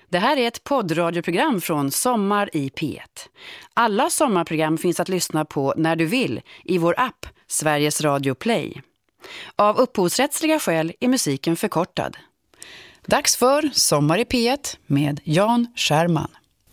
Det här är ett poddradioprogram från Sommar i P1. Alla sommarprogram finns att lyssna på när du vill i vår app Sveriges Radio Play. Av upphovsrättsliga skäl är musiken förkortad. Dags för Sommar i P1 med Jan Scherman.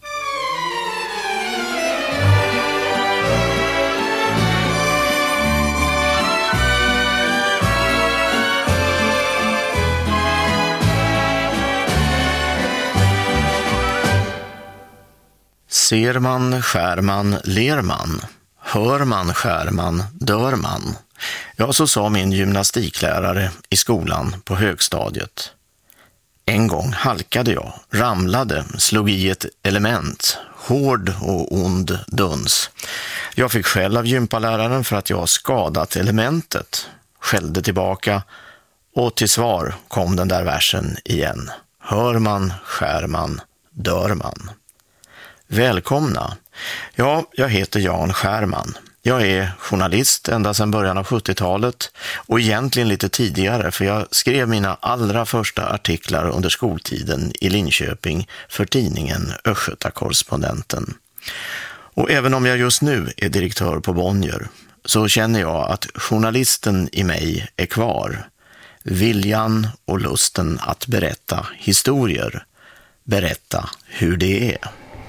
Ser man, skär man, ler man. Hör man, skär man, dör man. Ja, så sa min gymnastiklärare i skolan på högstadiet. En gång halkade jag, ramlade, slog i ett element. Hård och ond duns. Jag fick skäll av gympaläraren för att jag skadat elementet. Skällde tillbaka och till svar kom den där versen igen. Hör man, skär man, dör man. Välkomna. Ja, jag heter Jan Scherman. Jag är journalist ända sedan början av 70-talet och egentligen lite tidigare, för jag skrev mina allra första artiklar under skoltiden i Linköping för tidningen Östgötakorrespondenten. Och även om jag just nu är direktör på Bonnier så känner jag att journalisten i mig är kvar. Viljan och lusten att berätta historier. Berätta hur det är.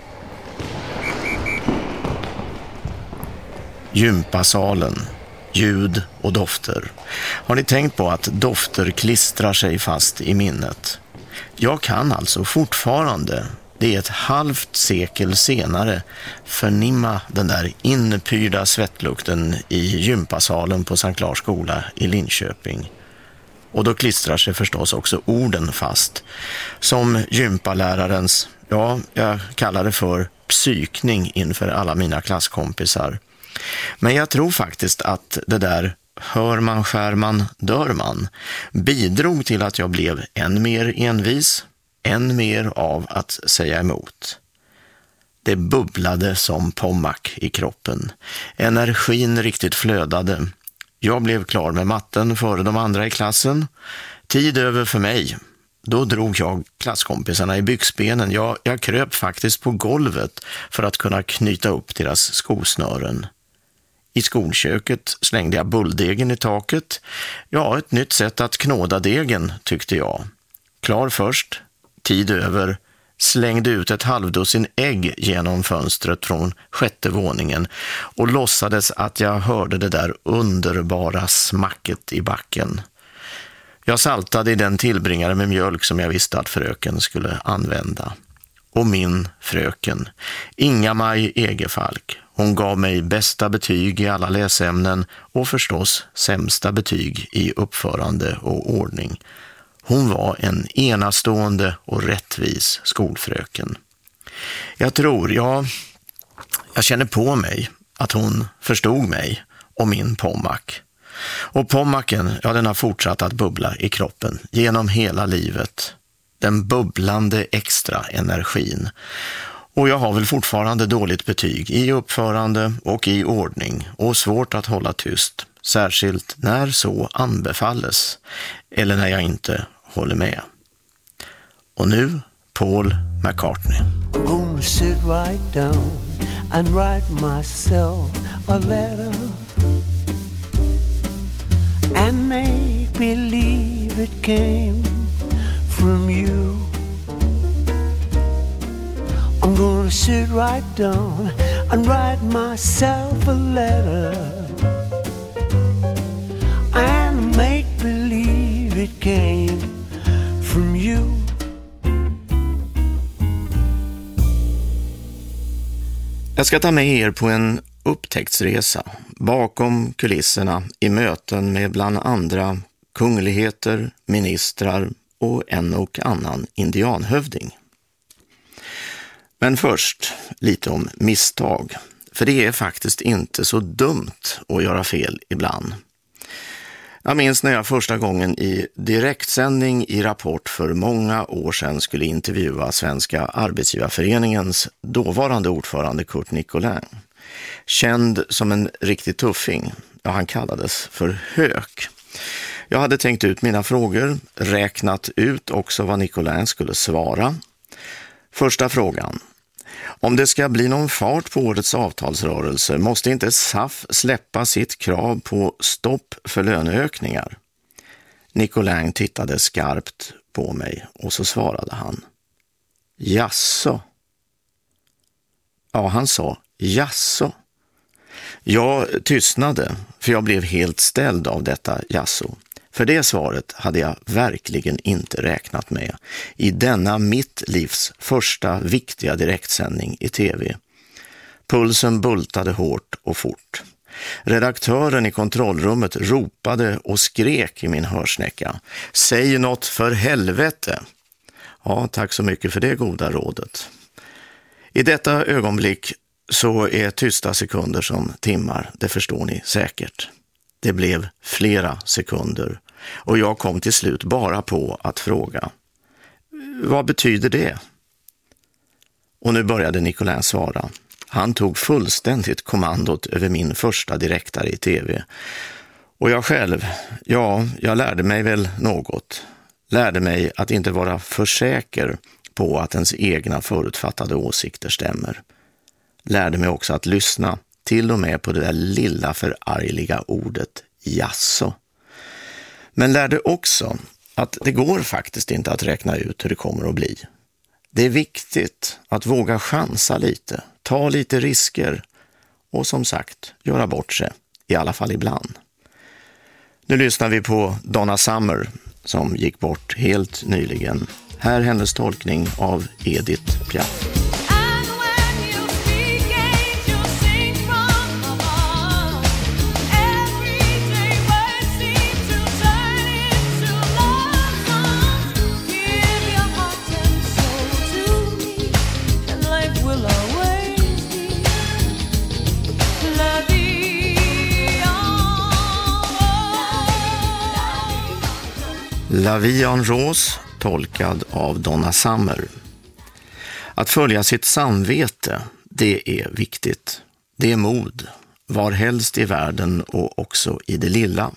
Gympasalen, ljud och dofter. Har ni tänkt på att dofter klistrar sig fast i minnet? Jag kan alltså fortfarande, det är ett halvt sekel senare, förnimma den där inpyrda svettlukten i gympasalen på Sankt Lars skola i Linköping. Och då klistrar sig förstås också orden fast. Som gympalärarens, ja, jag kallar det för psykning inför alla mina klasskompisar. Men jag tror faktiskt att det där hör man, skär man, dör man bidrog till att jag blev än mer envis, än mer av att säga emot. Det bubblade som pommac i kroppen. Energin riktigt flödade. Jag blev klar med matten före de andra i klassen. Tid över för mig. Då drog jag klasskompisarna i byxbenen. Jag kröp faktiskt på golvet för att kunna knyta upp deras skosnören. I skolköket slängde jag bulldegen i taket. Ja, ett nytt sätt att knåda degen, tyckte jag. Klar först, tid över, slängde ut ett halvdussin ägg genom fönstret från 6:e våningen och låtsades att jag hörde det där underbara smacket i backen. Jag saltade i den tillbringare med mjölk som jag visste att fröken skulle använda. Och min fröken, Inga-Maj Egerfalk, hon gav mig bästa betyg i alla läsämnen och förstås sämsta betyg i uppförande och ordning. Hon var en enastående och rättvis skolfröken. Jag tror, jag känner på mig att hon förstod mig och min pommac. Och pommacen, ja, den har fortsatt att bubbla i kroppen genom hela livet. Den bubblande extra energin. Och jag har väl fortfarande dåligt betyg i uppförande och i ordning och svårt att hålla tyst, särskilt när så anbefalles eller när jag inte håller med. Och nu Paul McCartney. I'm gonna sit right down and write myself a letter and make believe it came from you. I'm gonna sit right down and write myself a letter and make believe it came from you. Jag ska ta med er på en upptäcktsresa bakom kulisserna i möten med bland andra kungligheter, ministrar och en och annan indianhövding. Men först lite om misstag, för det är faktiskt inte så dumt att göra fel ibland. Jag minns när jag första gången i direktsändning i Rapport för många år sedan skulle intervjua Svenska Arbetsgivarföreningens dåvarande ordförande Curt Nicolin. Känd som en riktig tuffing, ja, han kallades för Hök. Jag hade tänkt ut mina frågor, räknat ut också vad Nicolin skulle svara. Första frågan. Om det ska bli någon fart på årets avtalsrörelse måste inte SAF släppa sitt krav på stopp för löneökningar? Nicolin tittade skarpt på mig och så svarade han. Jasså? Ja, han sa jasså. Jag tystnade, för jag blev helt ställd av detta jasså. För det svaret hade jag verkligen inte räknat med i denna mitt livs första viktiga direktsändning i tv. Pulsen bultade hårt och fort. Redaktören i kontrollrummet ropade och skrek i min hörsnäcka. Säg något för helvete! Ja, tack så mycket för det goda rådet. I detta ögonblick så är tysta sekunder som timmar, det förstår ni säkert. Det blev flera sekunder och jag kom till slut bara på att fråga. Vad betyder det? Och nu började Nicolin svara. Han tog fullständigt kommandot över min första direktare i tv. Och jag själv, jag lärde mig väl något. Lärde mig att inte vara för säker på att ens egna förutfattade åsikter stämmer. Lärde mig också att lyssna till och med på det där lilla förargliga ordet jasså. Men lärde också att det går faktiskt inte att räkna ut hur det kommer att bli. Det är viktigt att våga chansa lite, ta lite risker och som sagt göra bort sig, i alla fall ibland. Nu lyssnar vi på Donna Summer som gick bort helt nyligen. Här hennes tolkning av Edith Piaf. La vie en rose, tolkad av Donna Summer. Att följa sitt samvete, det är viktigt. Det är mod, var helst i världen och också i det lilla.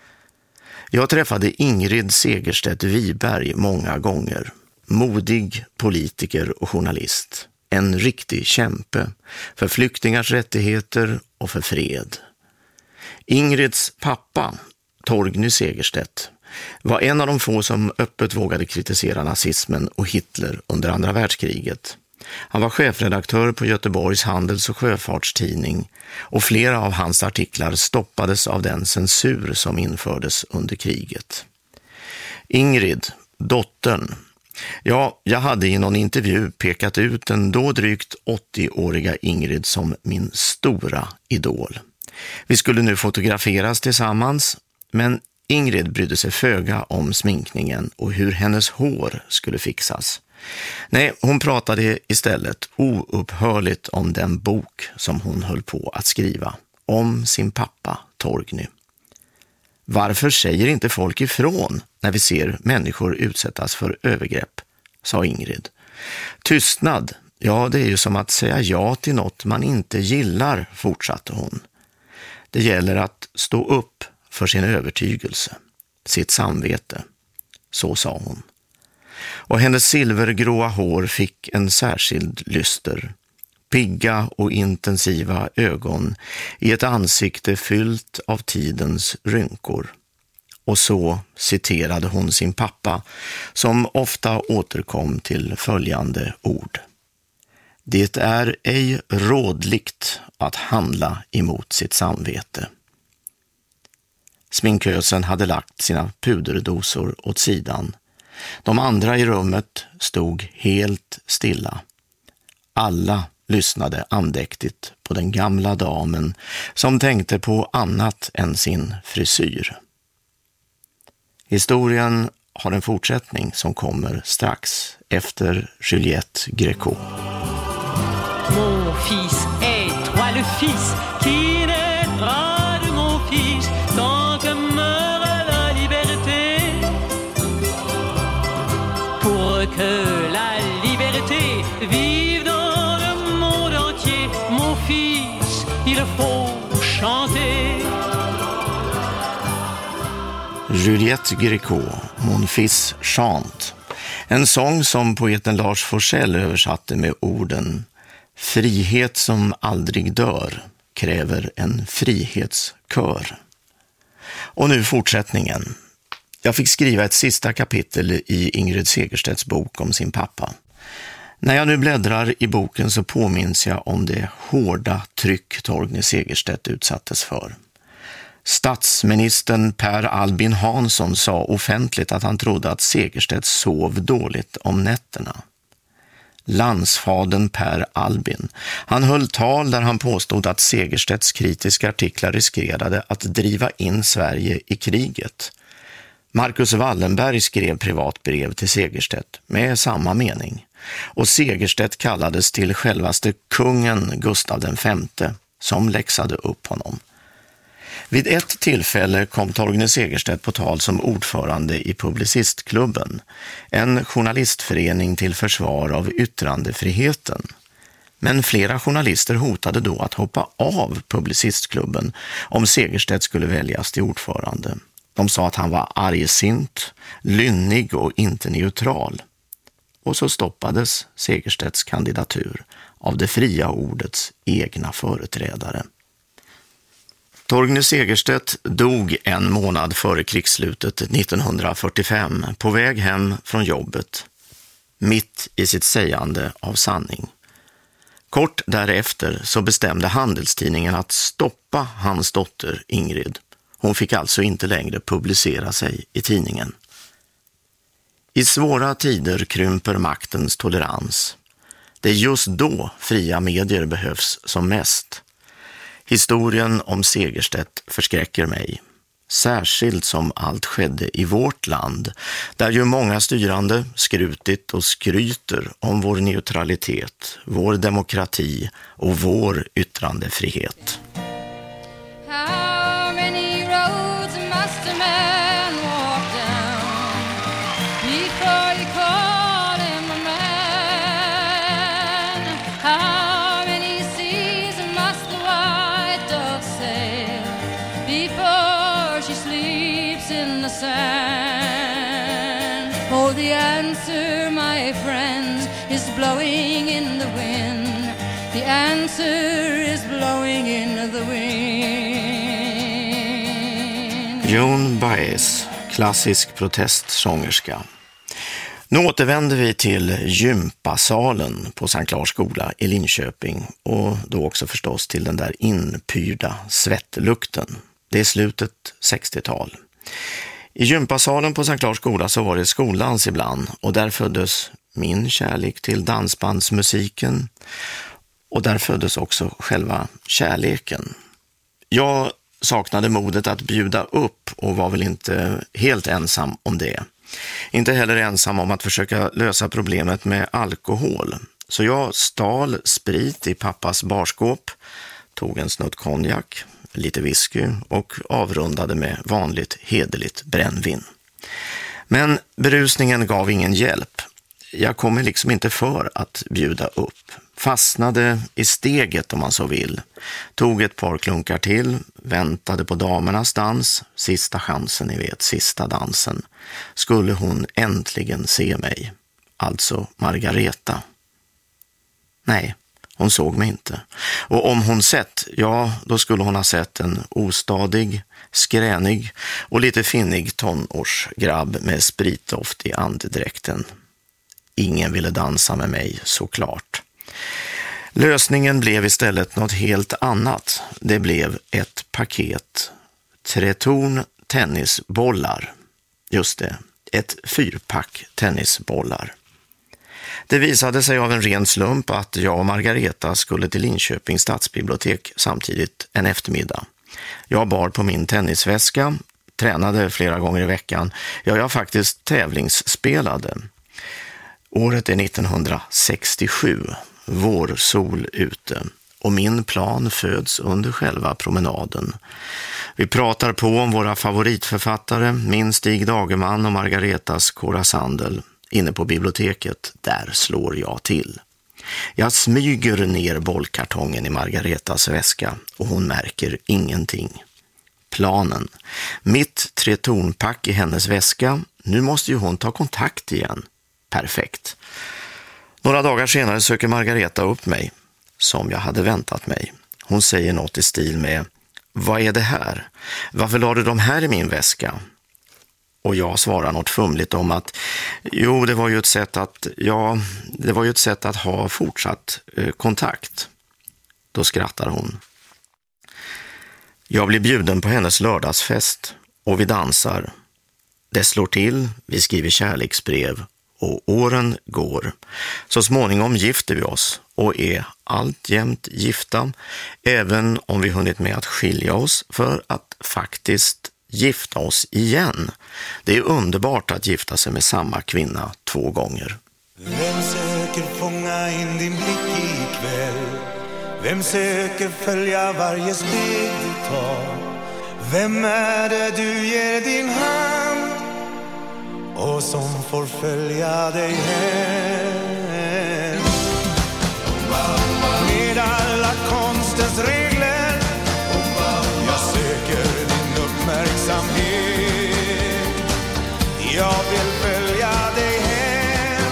Jag träffade Ingrid Segerstedt Wiberg många gånger. Modig politiker och journalist. En riktig kämpe för flyktingars rättigheter och för fred. Ingrids pappa, Torgny Segerstedt, var en av de få som öppet vågade kritisera nazismen och Hitler under andra världskriget. Han var chefredaktör på Göteborgs handels- och sjöfartstidning och flera av hans artiklar stoppades av den censur som infördes under kriget. Ingrid, dottern, jag hade i någon intervju pekat ut den då drygt 80-åriga Ingrid som min stora idol. Vi skulle nu fotograferas tillsammans, men Ingrid brydde sig föga om sminkningen och hur hennes hår skulle fixas. Nej, hon pratade istället oupphörligt om den bok som hon höll på att skriva, om sin pappa Torgny. Varför säger inte folk ifrån när vi ser människor utsättas för övergrepp, sa Ingrid. Tystnad, ja det är ju som att säga ja till något man inte gillar, fortsatte hon. Det gäller att stå upp för sin övertygelse, sitt samvete, så sa hon. Och hennes silvergråa hår fick en särskild lyster, pigga och intensiva ögon i ett ansikte fyllt av tidens rynkor. Och så citerade hon sin pappa som ofta återkom till följande ord. Det är ej rådligt att handla emot sitt samvete. Sminkösen hade lagt sina puderdosor åt sidan. De andra i rummet stod helt stilla. Alla lyssnade andäktigt på den gamla damen som tänkte på annat än sin frisyr. Historien har en fortsättning som kommer strax efter Juliette Gréco. Mon fils est toi le fils qui naîtra de mon fils tant que meurt la liberté. Pour que la liberté vive dans le monde entier, mon fils, il faut chanter. Juliette Gréco, Mon fils chante. En sång som poeten Lars Forssell översatte med orden: frihet som aldrig dör kräver en frihetskör. Och nu fortsättningen. Jag fick skriva ett sista kapitel i Ingrid Segerstedts bok om sin pappa. När jag nu bläddrar i boken så påminns jag om det hårda tryck Torgny Segerstedt utsattes för. Statsministern Per Albin Hansson sa offentligt att han trodde att Segerstedt sov dåligt om nätterna. Landsfadern Per Albin, han höll tal där han påstod att Segerstedts kritiska artiklar riskerade att driva in Sverige i kriget. Marcus Wallenberg skrev privatbrev till Segerstedt med samma mening. Och Segerstedt kallades till självaste kungen Gustav V som läxade upp honom. Vid ett tillfälle kom Torgny Segerstedt på tal som ordförande i Publicistklubben, en journalistförening till försvar av yttrandefriheten. Men flera journalister hotade då att hoppa av Publicistklubben om Segerstedt skulle väljas till ordförande. De sa att han var argsint, lynnig och inte neutral. Och så stoppades Segerstedts kandidatur av det fria ordets egna företrädare. Torgny Segerstedt dog en månad före krigsslutet 1945 på väg hem från jobbet, mitt i sitt sägande av sanning. Kort därefter så bestämde Handelstidningen att stoppa hans dotter Ingrid. Hon fick alltså inte längre publicera sig i tidningen. I svåra tider krymper maktens tolerans. Det är just då fria medier behövs som mest. Historien om Segerstedt förskräcker mig. Särskilt som allt skedde i vårt land, där ju många styrande skrutit och skryter om vår neutralitet, vår demokrati och vår yttrandefrihet. How many roads must a man walk down before you call him a man? How many seas must the white dove sail before she sleeps in the sand? Oh, the answer, my friends, is blowing in the wind. The answer is blowing in the wind. Joan Baez, klassisk protestsångerska. Nu återvänder vi till gympasalen på Sankt Lars skola i Linköping och då också förstås till den där inpyrda svettlukten. Det är slutet 60-tal. I gympasalen på Sankt Lars skola så var det skoldans ibland och där föddes min kärlek till dansbandsmusiken och där föddes också själva kärleken. Jag saknade modet att bjuda upp och var väl inte helt ensam om det. Inte heller ensam om att försöka lösa problemet med alkohol. Så jag stal sprit i pappas barskåp, tog en snutt konjak, lite whisky och avrundade med vanligt hederligt brännvin. Men berusningen gav ingen hjälp. Jag kommer liksom inte för att bjuda upp. Fastnade i steget om man så vill. Tog ett par klunkar till, väntade på damernas dans. Sista chansen, ni vet, sista dansen. Skulle hon äntligen se mig? Alltså Margareta. Nej, hon såg mig inte. Och om hon sett, ja, då skulle hon ha sett en ostadig, skränig och lite finnig tonårsgrabb med spritdoft i andedräkten. Ingen ville dansa med mig, såklart. Lösningen blev istället något helt annat. Det blev ett paket Tretorn tennisbollar. Just det, ett 4-pack tennisbollar. Det visade sig av en ren slump att jag och Margareta skulle till Linköpings stadsbibliotek samtidigt en eftermiddag. Jag bar på min tennisväska, tränade flera gånger i veckan. Jag faktiskt tävlingsspelade. Året är 1967, vårsol ute och min plan föds under själva promenaden. Vi pratar på om våra favoritförfattare, min Stig Dagerman och Margaretas Cora Sandel. Inne på biblioteket, där slår jag till. Jag smyger ner bollkartongen i Margaretas väska och hon märker ingenting. Planen. Mitt Tretornpack i hennes väska. Nu måste ju hon ta kontakt igen. Perfekt. Några dagar senare söker Margareta upp mig, som jag hade väntat mig. Hon säger något i stil med: vad är det här? Varför la du de här i min väska? Och jag svarar något fumligt om att det var ju ett sätt att ha fortsatt kontakt. Då skrattar hon. Jag blir bjuden på hennes lördagsfest och vi dansar. Det slår till, vi skriver kärleksbrev och åren går. Så småningom gifter vi oss och är alltjämt gifta, även om vi hunnit med att skilja oss för att faktiskt gifta oss igen. Det är underbart att gifta sig med samma kvinna 2 gånger. Vem söker fånga in din blick ikväll? Vem söker följa varje steg du tar? Vem är det du ger din hand och som får följa dig hem? Med alla konstens regler jag söker din uppmärksamhet. Jag vill följa dig hem.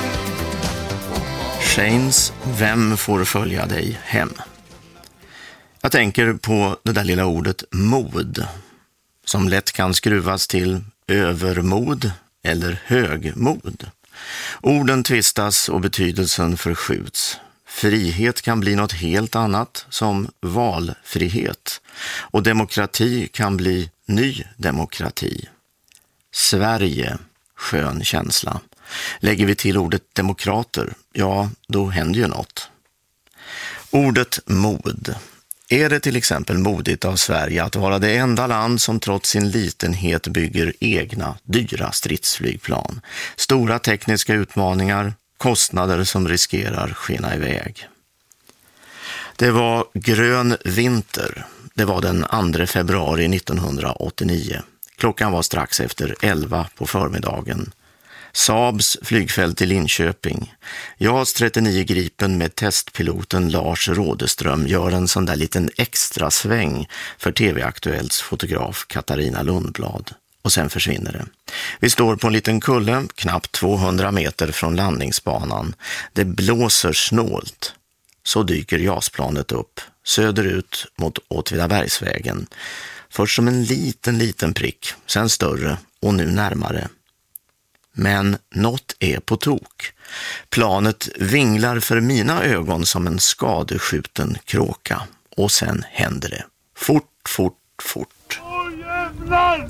Shanes Vem får följa dig hem? Jag tänker på det där lilla ordet mod, som lätt kan skruvas till övermod eller högmod. Orden tvistas och betydelsen förskjuts. Frihet kan bli något helt annat, som valfrihet. Och demokrati kan bli ny demokrati. Sverige, skön känsla. Lägger vi till ordet demokrater, då händer ju något. Ordet mod. Är det till exempel modigt av Sverige att vara det enda land som trots sin litenhet bygger egna dyra stridsflygplan? Stora tekniska utmaningar, kostnader som riskerar skena iväg. Det var grön vinter. Det var den 2 februari 1989. Klockan var strax efter 11 på förmiddagen. Saabs flygfält i Linköping. JAS 39 Gripen med testpiloten Lars Rådeström gör en sån där liten extra sväng för TV-aktuellts fotograf Katarina Lundblad. Och sen försvinner det. Vi står på en liten kulle, knappt 200 meter från landningsbanan. Det blåser snålt. Så dyker JAS-planet upp, söderut mot Åtvidabergsvägen. Först som en liten prick, sen större och nu närmare. Men något är på tok. Planet vinglar för mina ögon som en skadeskjuten kråka. Och sen händer det. Fort. Åh, jävlar!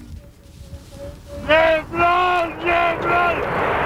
Jävlar!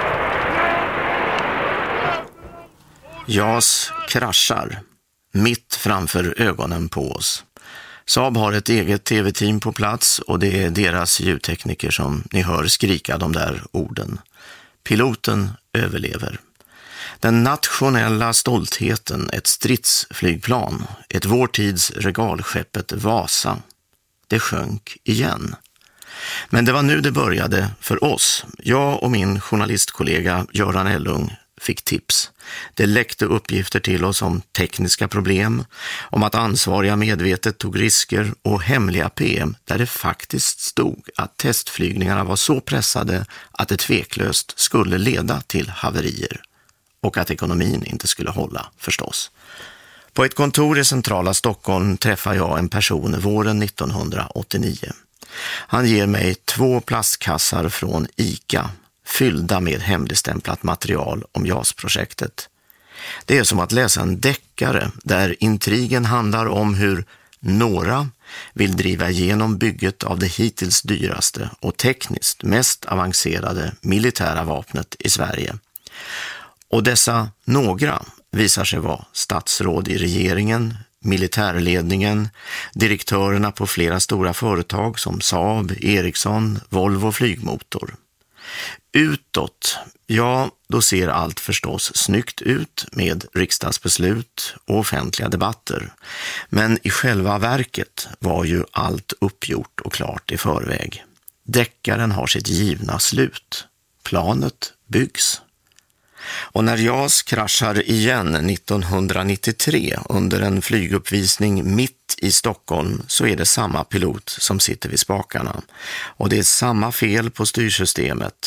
JAS kraschar mitt framför ögonen på oss. Saab har ett eget tv-team på plats och det är deras ljudtekniker som ni hör skrika de där orden. Piloten överlever. Den nationella stoltheten, ett stridsflygplan, ett vår tids regalskeppet Vasa, det sjönk igen. Men det var nu det började för oss. Jag och min journalistkollega Göran Ellung fick tips. Det läckte uppgifter till oss om tekniska problem, om att ansvariga medvetet tog risker och hemliga PM där det faktiskt stod att testflygningarna var så pressade att det tveklöst skulle leda till haverier och att ekonomin inte skulle hålla förstås. På ett kontor i centrala Stockholm träffar jag en person våren 1989. Han ger mig 2 plastkassar från ICA fyllda med hemligstämplat material om JAS-projektet. Det är som att läsa en deckare där intrigen handlar om hur några vill driva igenom bygget av det hittills dyraste och tekniskt mest avancerade militära vapnet i Sverige. Och dessa några visar sig vara statsråd i regeringen, militärledningen, direktörerna på flera stora företag som Saab, Ericsson, Volvo Flygmotor. Utåt, då ser allt förstås snyggt ut med riksdagsbeslut och offentliga debatter. Men i själva verket var ju allt uppgjort och klart i förväg. Deckaren har sitt givna slut. Planet byggs. Och när JAS kraschar igen 1993 under en flyguppvisning mitt i Stockholm så är det samma pilot som sitter vid spakarna. Och det är samma fel på styrsystemet.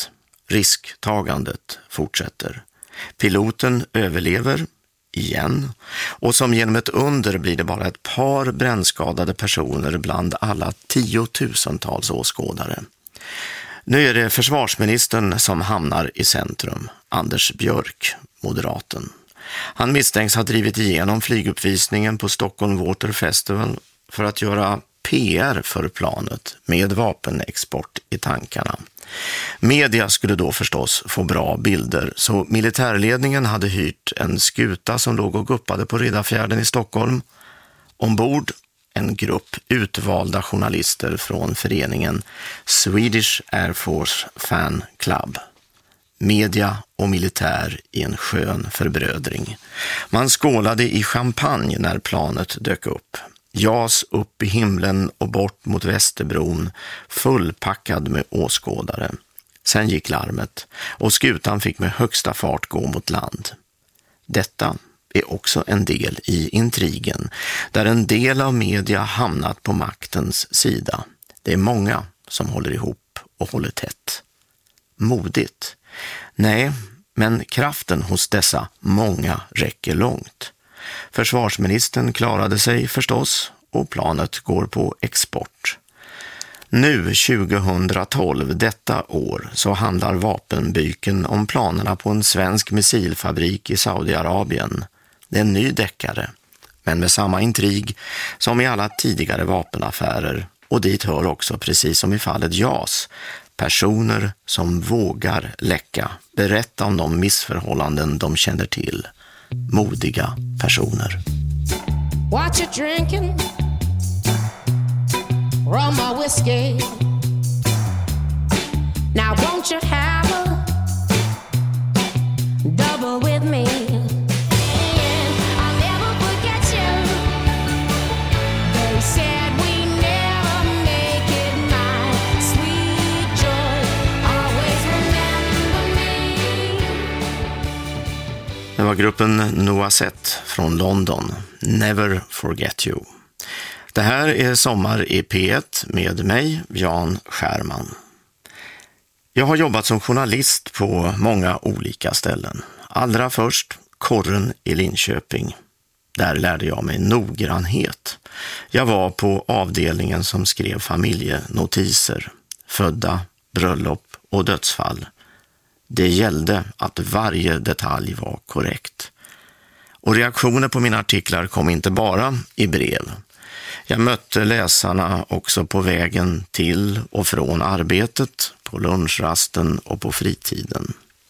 Risktagandet fortsätter. Piloten överlever igen och som genom ett under blir det bara ett par brännskadade personer bland alla tiotusentals åskådare. Nu är det försvarsministern som hamnar i centrum, Anders Björk, moderaten. Han misstänks ha drivit igenom flyguppvisningen på Stockholm Water Festival för att göra PR för planet med vapenexport i tankarna. Media skulle då förstås få bra bilder, så militärledningen hade hyrt en skuta som låg och guppade på Riddarfjärden i Stockholm. Ombord en grupp utvalda journalister från föreningen Swedish Air Force Fan Club. Media och militär i en skön förbrödring. Man skålade i champagne när planet dök upp. JAS upp i himlen och bort mot Västerbron, fullpackad med åskådare. Sen gick larmet och skutan fick med högsta fart gå mot land. Detta är också en del i intrigen, där en del av media hamnat på maktens sida. Det är många som håller ihop och håller tätt. Modigt? Nej, men kraften hos dessa många räcker långt. Försvarsministern klarade sig förstås och planet går på export. Nu 2012, detta år, så handlar vapenbyken om planerna på en svensk missilfabrik i Saudiarabien. Det är en ny deckare, men med samma intrig som i alla tidigare vapenaffärer, och dit hör också, precis som i fallet JAS, personer som vågar läcka, berätta om de missförhållanden de känner till. Modiga personer. What you drinking? Rum or whiskey? Now won't you have a double with me? I'll never forget you. They said we never make it, my sweet joy. Always remember me. Det var gruppen Noisette från London. Never Forget You. Det här är Sommar i P1 med mig, Jan Skärman. Jag har jobbat som journalist på många olika ställen. Allra först Korren i Linköping. Där lärde jag mig noggrannhet. Jag var på avdelningen som skrev familjenotiser, födda, bröllop och dödsfall. Det gällde att varje detalj var korrekt. Och reaktioner på mina artiklar kom inte bara i brev. Jag mötte läsarna också på vägen till och från arbetet, på lunchrasten och på fritiden.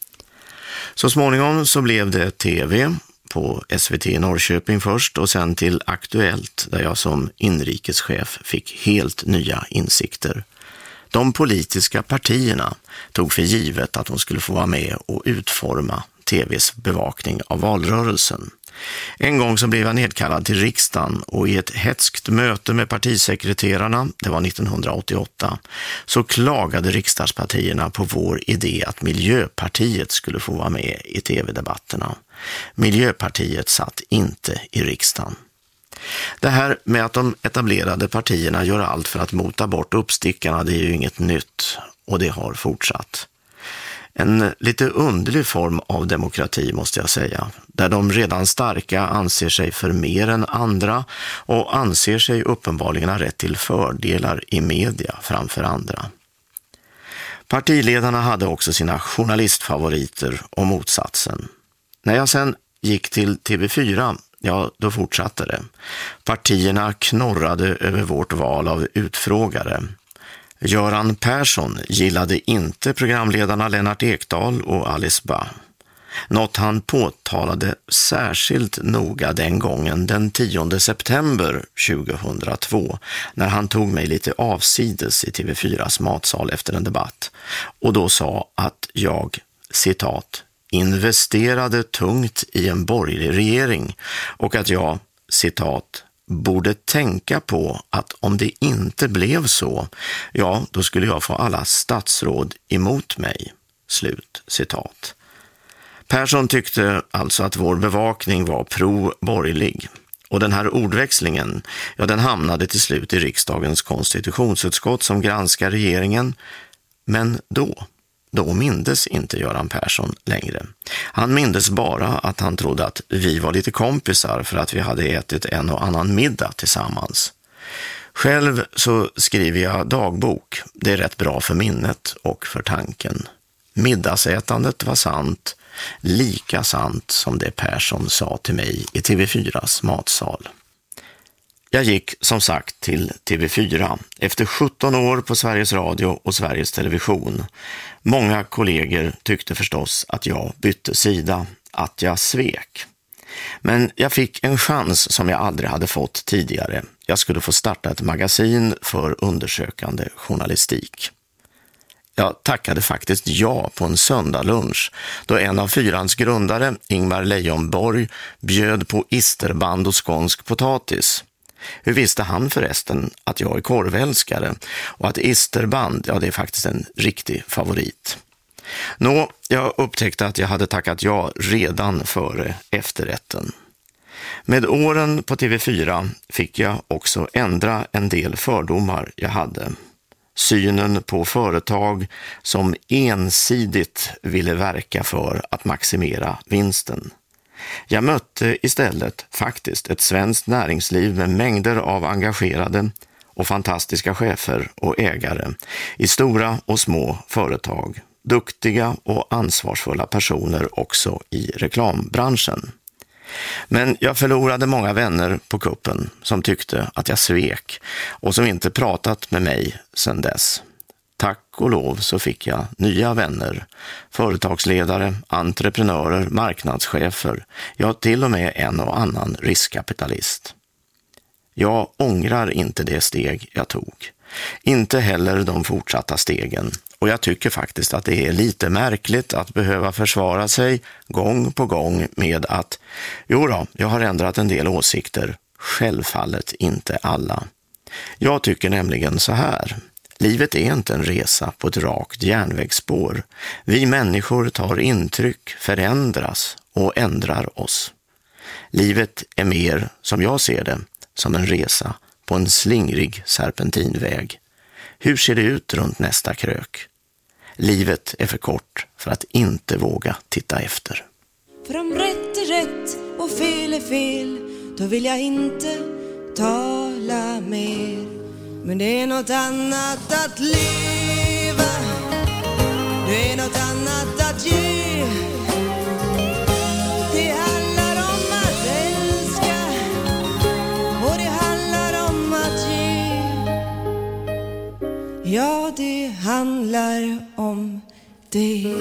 Så småningom så blev det tv på SVT Norrköping först och sen till Aktuellt, där jag som inrikeschef fick helt nya insikter. De politiska partierna tog för givet att de skulle få vara med och utforma tvs bevakning av valrörelsen. En gång så blev jag nedkallad till riksdagen och i ett hetskt möte med partisekreterarna, det var 1988, så klagade riksdagspartierna på vår idé att Miljöpartiet skulle få vara med i tv-debatterna. Miljöpartiet satt inte i riksdagen. Det här med att de etablerade partierna gör allt för att mota bort uppstickarna, det är ju inget nytt och det har fortsatt. En lite underlig form av demokrati måste jag säga, där de redan starka anser sig för mer än andra och anser sig uppenbarligen ha rätt till fördelar i media framför andra. Partiledarna hade också sina journalistfavoriter och motsatsen. När jag sen gick till TV4, ja, då fortsatte det. Partierna knorrade över vårt val av utfrågare. Göran Persson gillade inte programledarna Lennart Ekdal och Alice Bah. Något han påtalade särskilt noga den gången den 10 september 2002 när han tog mig lite avsides i TV4s matsal efter en debatt och då sa att jag, citat, investerade tungt i en borgerlig regering och att jag, citat, borde tänka på att om det inte blev så, ja, då skulle jag få alla statsråd emot mig. Slut citat. Persson tyckte alltså att vår bevakning var pro-borgerlig. Och den här ordväxlingen, ja, den hamnade till slut i riksdagens konstitutionsutskott som granskar regeringen. Men då, Då mindes inte Göran Persson längre. Han mindes bara att han trodde att vi var lite kompisar för att vi hade ätit en och annan middag tillsammans. Själv så skriver jag dagbok. Det är rätt bra för minnet och för tanken. Middagsätandet var sant, lika sant som det Persson sa till mig i TV4s matsal. Jag gick som sagt till TV4 efter 17 år på Sveriges Radio och Sveriges Television. Många kollegor tyckte förstås att jag bytte sida, att jag svek. Men jag fick en chans som jag aldrig hade fått tidigare. Jag skulle få starta ett magasin för undersökande journalistik. Jag tackade faktiskt ja på en söndagslunch då en av Fyrans grundare, Ingmar Leijonborg, bjöd på isterband och skånsk potatis. Hur visste han förresten att jag är korvälskare och att isterband, ja det är faktiskt en riktig favorit. Nå, jag upptäckte att jag hade tackat ja redan före efterrätten. Med åren på TV4 fick jag också ändra en del fördomar jag hade. Synen på företag som ensidigt ville verka för att maximera vinsten. Jag mötte istället faktiskt ett svenskt näringsliv med mängder av engagerade och fantastiska chefer och ägare i stora och små företag. Duktiga och ansvarsfulla personer också i reklambranschen. Men jag förlorade många vänner på kuppen som tyckte att jag svek och som inte pratat med mig sedan dess. Tack och lov så fick jag nya vänner, företagsledare, entreprenörer, marknadschefer, ja till och med en och annan riskkapitalist. Jag ångrar inte det steg jag tog. Inte heller de fortsatta stegen. Och jag tycker faktiskt att det är lite märkligt att behöva försvara sig gång på gång med att jag har ändrat en del åsikter, självfallet inte alla. Jag tycker nämligen så här. Livet är inte en resa på ett rakt järnvägsspår. Vi människor tar intryck, förändras och ändrar oss. Livet är mer, som jag ser det, som en resa på en slingrig serpentinväg. Hur ser det ut runt nästa krök? Livet är för kort för att inte våga titta efter. För om rätt är rätt och fel är fel, då vill jag inte tala mer. Men det är något annat att leva, det är något annat att ge. Det handlar om att älska och det handlar om att ge. Ja, det handlar om det.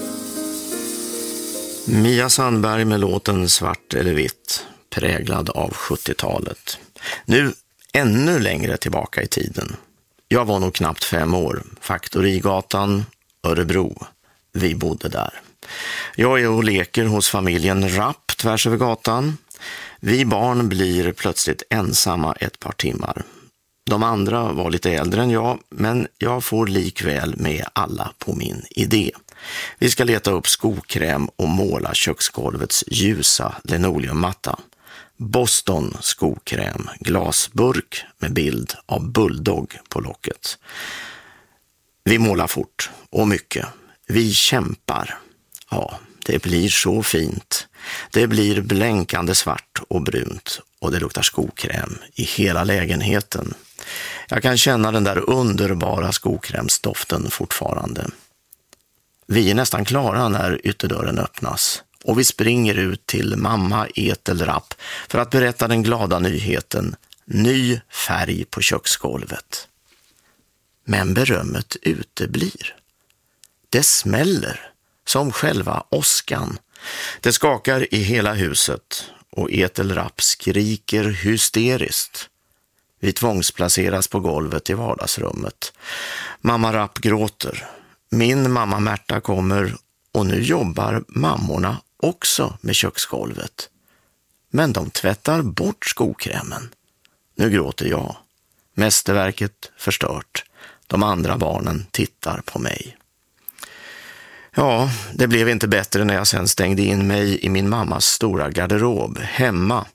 Mia Sandberg med låten Svart eller vitt, präglad av 70-talet. Nu ännu längre tillbaka i tiden. Jag var nog knappt 5 år. Faktorigatan, Örebro. Vi bodde där. Jag är och leker hos familjen Rapp tvärs över gatan. Vi barn blir plötsligt ensamma ett par timmar. De andra var lite äldre än jag, men jag får likväl med alla på min idé. Vi ska leta upp skokräm och måla köksgolvets ljusa linoleummatta. Boston skokräm, glasburk med bild av bulldog på locket. Vi målar fort och mycket. Vi kämpar. Ja, det blir så fint. Det blir blänkande svart och brunt och det luktar skokräm i hela lägenheten. Jag kan känna den där underbara skokrämsdoften fortfarande. Vi är nästan klara när ytterdörren öppnas. Och vi springer ut till mamma Ethel Rapp för att berätta den glada nyheten. Ny färg på köksgolvet. Men berömmet uteblir. Det smäller som själva åskan. Det skakar i hela huset och Ethel Rapp skriker hysteriskt. Vi tvångsplaceras på golvet i vardagsrummet. Mamma Rapp gråter. Min mamma Märta kommer och nu jobbar mammorna också med köksgolvet. Men de tvättar bort skokrämen. Nu gråter jag. Mästerverket förstört. De andra barnen tittar på mig. Ja, det blev inte bättre när jag sen stängde in mig i min mammas stora garderob hemma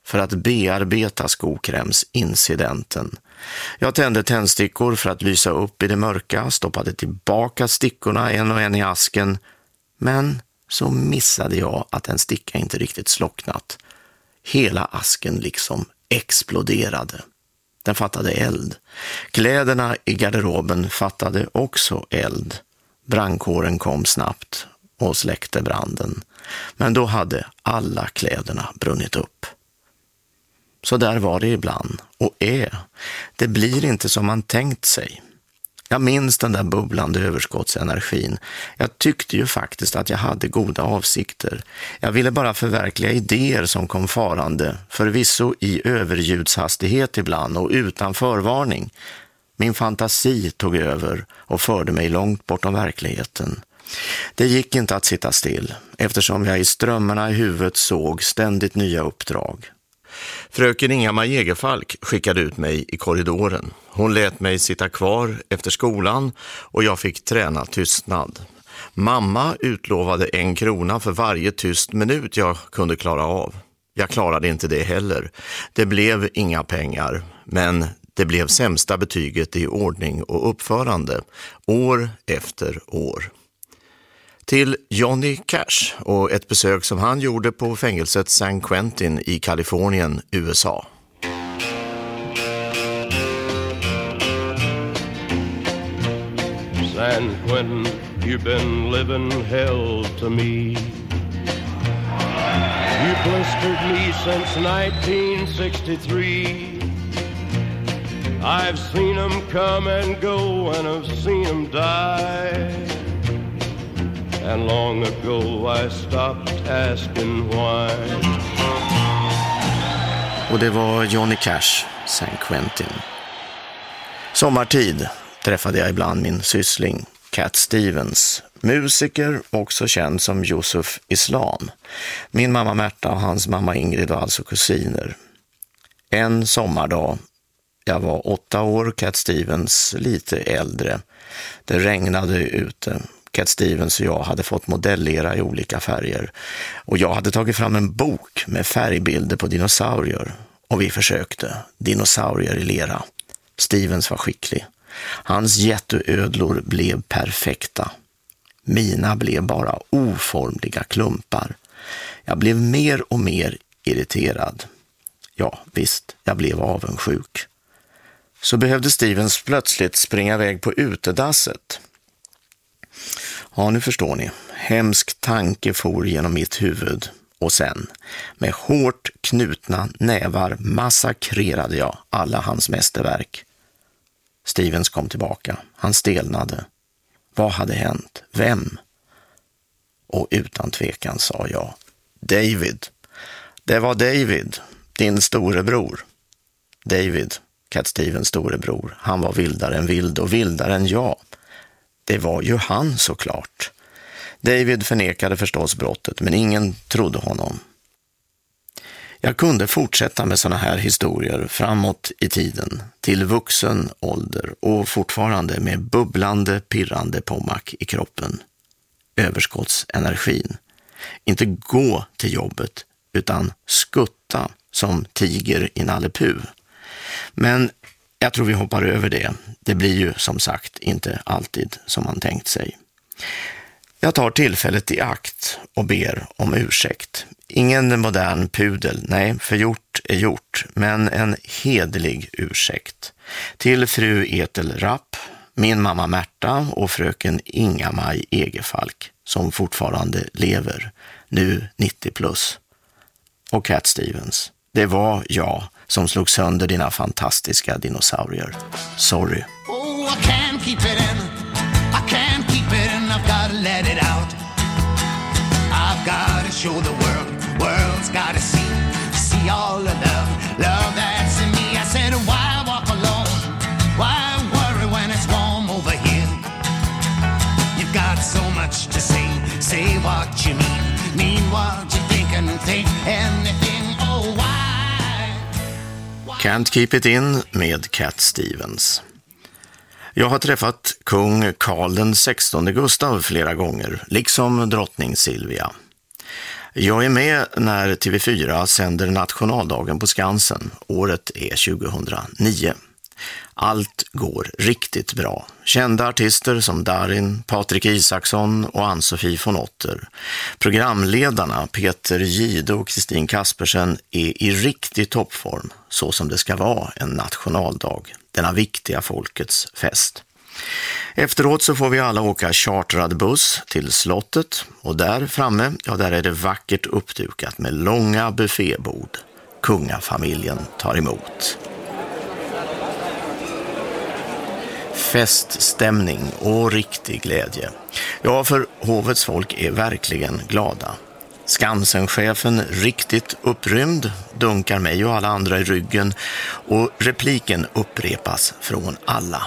för att bearbeta skokrämsincidenten. Jag tände tändstickor för att lysa upp i det mörka, stoppade tillbaka stickorna en och en i asken, men så missade jag att en sticka inte riktigt slocknat. Hela asken liksom exploderade. Den fattade eld. Kläderna i garderoben fattade också eld. Brandkåren kom snabbt och släckte branden. Men då hade alla kläderna brunnit upp. Så där var det ibland och är. Det blir inte som man tänkt sig. Jag minns den där bubblande överskottsenergin. Jag tyckte ju faktiskt att jag hade goda avsikter. Jag ville bara förverkliga idéer som kom farande, förvisso i överljudshastighet ibland och utan förvarning. Min fantasi tog över och förde mig långt bortom verkligheten. Det gick inte att sitta still, eftersom jag i strömmarna i huvudet såg ständigt nya uppdrag. Fröken Inga-Maj Egerfalk skickade ut mig i korridoren. Hon lät mig sitta kvar efter skolan och jag fick träna tystnad. Mamma utlovade 1 krona för varje tyst minut jag kunde klara av. Jag klarade inte det heller. Det blev inga pengar, men det blev sämsta betyget i ordning och uppförande, år efter år. Till Johnny Cash och ett besök som han gjorde på fängelset San Quentin i Kalifornien, USA. San Quentin, you've been living hell to me. You blistered me since 1963. I've seen them come and go and I've seen them die. And long ago I stopped asking why. Och det var Johnny Cash, San Quentin. Sommartid träffade jag ibland min syssling, Cat Stevens, musiker, också känd som Yusuf Islam. Min mamma Märta och hans mamma Ingrid var alltså kusiner. En sommardag, jag var 8 år, Cat Stevens lite äldre. Det regnade ute. Cat Stevens och jag hade fått modellera i olika färger. Och jag hade tagit fram en bok med färgbilder på dinosaurier. Och vi försökte. Dinosaurier i lera. Stevens var skicklig. Hans jätteödlor blev perfekta. Mina blev bara oformliga klumpar. Jag blev mer och mer irriterad. Ja, visst, jag blev avundsjuk. Så behövde Stevens plötsligt springa iväg på utedasset. Ja, nu förstår ni. Hemsk tanke for genom mitt huvud. Och sen, med hårt knutna nävar massakrerade jag alla hans mästerverk. Stevens kom tillbaka. Han stelnade. Vad hade hänt? Vem? Och utan tvekan sa jag: David. Det var David, din storebror. David, Cat Stevens storebror. Han var vildare än vild och vildare än jag. Det var ju han såklart. David förnekade förstås brottet, men ingen trodde honom. Jag kunde fortsätta med såna här historier framåt i tiden, till vuxen ålder och fortfarande med bubblande, pirrande pommack i kroppen. Överskottsenergin. Inte gå till jobbet, utan skutta som tiger i Nalle Puh. Men jag tror vi hoppar över det. Det blir ju som sagt inte alltid som man tänkt sig. Jag tar tillfället i akt och ber om ursäkt. Ingen modern pudel, nej, för gjort är gjort, men en hederlig ursäkt. Till fru Ethel Rapp, min mamma Märta och fröken Inga-Maj Egerfalk, som fortfarande lever, nu 90 plus. Och Cat Stevens, det var jag som slog sönder dina fantastiska dinosaurier. Sorry. Oh, I can't keep it in. I can't keep it in. I've got to let it out. I've got to show the world. World's got to see all the love that's in me. I said, why walk alone? Why worry when it's warm over here? You've got so much to say what you mean what you think and think anything. Oh, why? Can't Keep It In med Cat Stevens. Jag har träffat kung Karl den 16 Gustav flera gånger, liksom drottning Silvia. Jag är med när TV4 sänder nationaldagen på Skansen. Året är 2009. Allt går riktigt bra. Kända artister som Darin, Patrik Isaksson och Ann-Sofie von Otter. Programledarna Peter Gide och Kristin Kaspersen är i riktig toppform, så som det ska vara en nationaldag, denna viktiga folkets fest. Efteråt så får vi alla åka chartrad buss till slottet och där framme, där är det vackert uppdukat med långa buffébord. Kungafamiljen tar emot. Feststämning och riktig glädje. Ja, för hovets folk är verkligen glada. Skansenchefen riktigt upprymd dunkar mig och alla andra i ryggen och repliken upprepas från alla.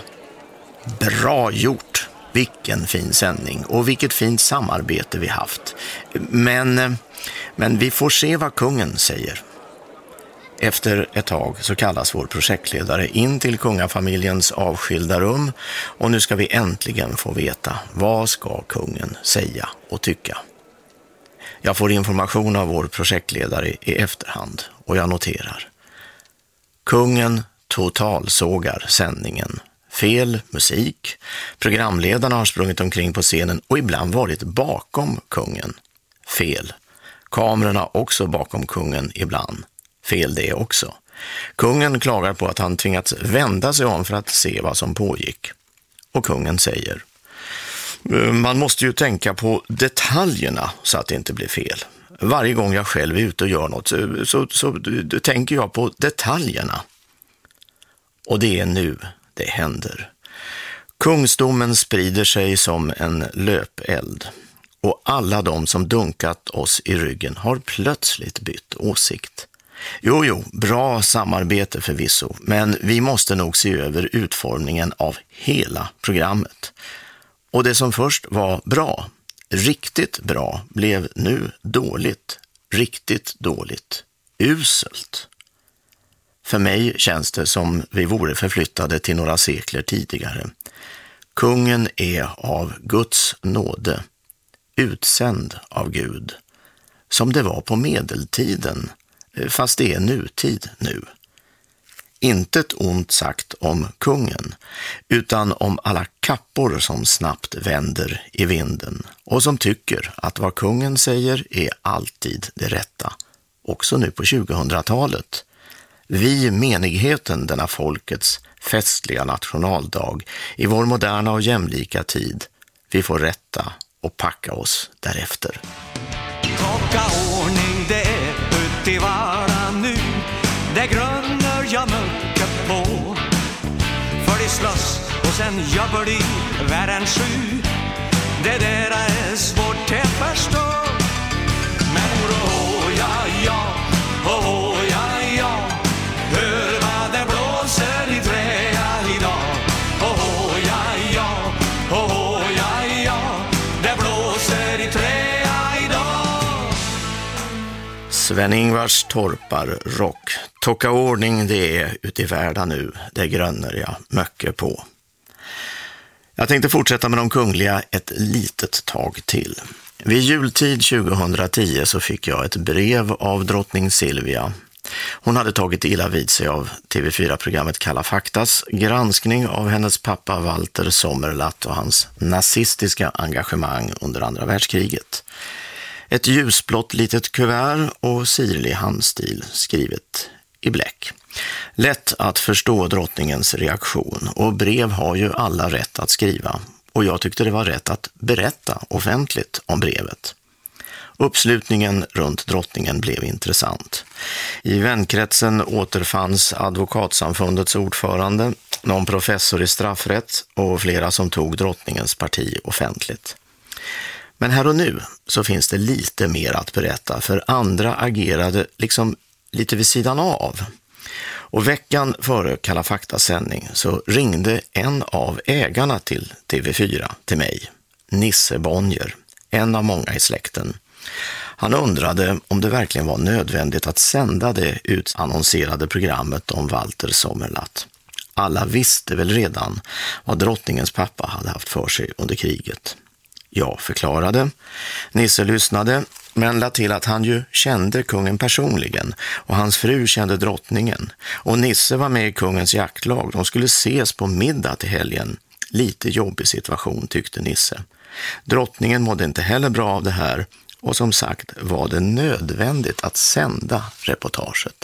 Bra gjort! Vilken fin sändning och vilket fint samarbete vi haft. Men vi får se vad kungen säger. Efter ett tag så kallas vår projektledare in till kungafamiljens avskilda rum och nu ska vi äntligen få veta vad ska kungen säga och tycka. Jag får information av vår projektledare i efterhand och jag noterar. Kungen totalsågar sändningen. Fel musik. Programledarna har sprungit omkring på scenen och ibland varit bakom kungen. Fel. Kamerorna också bakom kungen ibland. Fel det också. Kungen klagar på att han tvingats vända sig om för att se vad som pågick. Och kungen säger: man måste ju tänka på detaljerna så att det inte blir fel. Varje gång jag själv är ute och gör något så tänker jag på detaljerna. Och det är nu det händer. Kungsdomen sprider sig som en löpeld. Och alla de som dunkat oss i ryggen har plötsligt bytt åsikt. Jo, bra samarbete förvisso, men vi måste nog se över utformningen av hela programmet. Och det som först var bra, riktigt bra, blev nu dåligt, riktigt dåligt, uselt. För mig känns det som vi vore förflyttade till några sekler tidigare. Kungen är av Guds nåde, utsänd av Gud, som det var på medeltiden, fast det är nutid nu. Inte ett ont sagt om kungen, utan om alla kappor som snabbt vänder i vinden och som tycker att vad kungen säger är alltid det rätta, också nu på 2000-talet. Vi, menigheten, denna folkets festliga nationaldag, i vår moderna och jämlika tid, vi får rätta och packa oss därefter. Tocka ordning det är ut i varan nu, det grunnar jag mycket på. För de slåss och sen jobbar de värre än 7. Det där är svårt att förstå. Men ja, hör vad det blåser i träa idag. Ja, det blåser i träa idag. Sven-Ingvars torpar rock. Tocka ordning det är ute i världen nu, det grönner jag mycket på. Jag tänkte fortsätta med de kungliga ett litet tag till. Vid jultid 2010 så fick jag ett brev av drottning Silvia. Hon hade tagit illa vid sig av TV4-programmet Kalla faktas granskning av hennes pappa Walter Sommerlath och hans nazistiska engagemang under andra världskriget. Ett ljusblått litet kuvert och sirlig handstil skrivet i bläck. Lätt att förstå drottningens reaktion och brev har ju alla rätt att skriva och jag tyckte det var rätt att berätta offentligt om brevet. Uppslutningen runt drottningen blev intressant. I vänkretsen återfanns advokatsamfundets ordförande, någon professor i straffrätt och flera som tog drottningens parti offentligt. Men här och nu så finns det lite mer att berätta för andra agerade liksom lite vid sidan av. Och veckan före Kalla faktas sändning så ringde en av ägarna till TV4 till mig, Nisse Bonnier, en av många i släkten. Han undrade om det verkligen var nödvändigt att sända det utannonserade programmet om Walter Sommerlath. Alla visste väl redan vad drottningens pappa hade haft för sig under kriget. Jag förklarade. Nisse lyssnade, men lade till att han ju kände kungen personligen och hans fru kände drottningen. Och Nisse var med i kungens jaktlag. De skulle ses på middag till helgen. Lite jobbig situation, tyckte Nisse. Drottningen mådde inte heller bra av det här och som sagt var det nödvändigt att sända reportaget.